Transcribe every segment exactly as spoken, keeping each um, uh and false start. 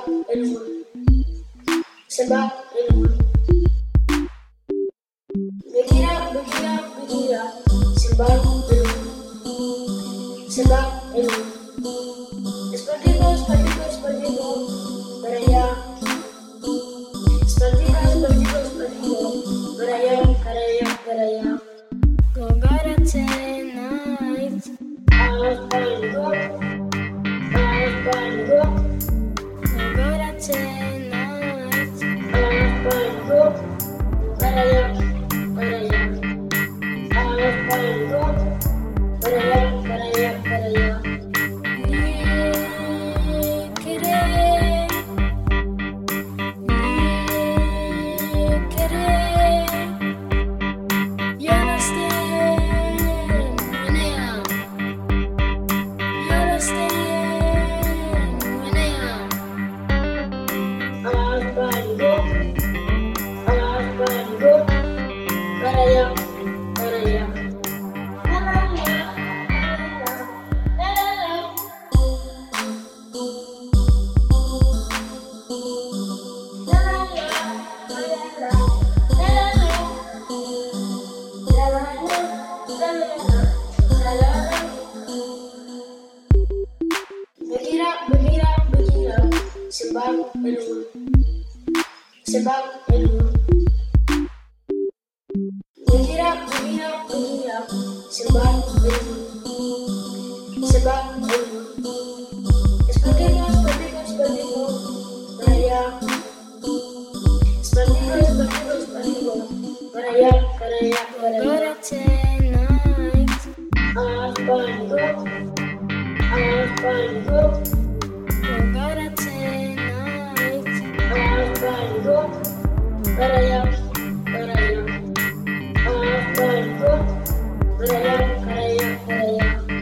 الفل سباق الفل بكيرة بكيرة بكيرة سباق الفل سباق الفل Espartito, Espartito, Espartito para allá Espartito, Espartito, Espartito para allá, para allá, para allá Gogara tonight Espartito Espartito Gogara tonight Espartito para allá, para allá Espartito para allá, para allá, para allá Espartito Espartito para allá, para allá Bekira, Bekira, Bekira Sebab elul Sebab elul Bekira, Bekira, Bekira Sebab elul Sebab elul Espartito, Espartito, Espartito para allá Espartito, Espartito, Espartito para allá, para allá, para allá Gogara tonight Espartito Espartito Gogara tonight Espartito para allá, para allá Espartito para allá, para allá, para allá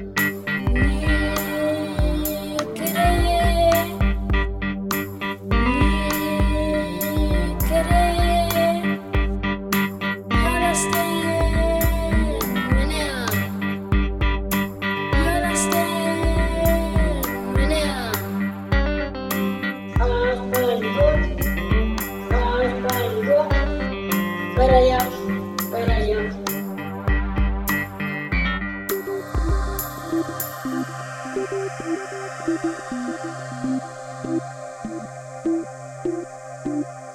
Espartito Espartito para allá, para allá Thank you.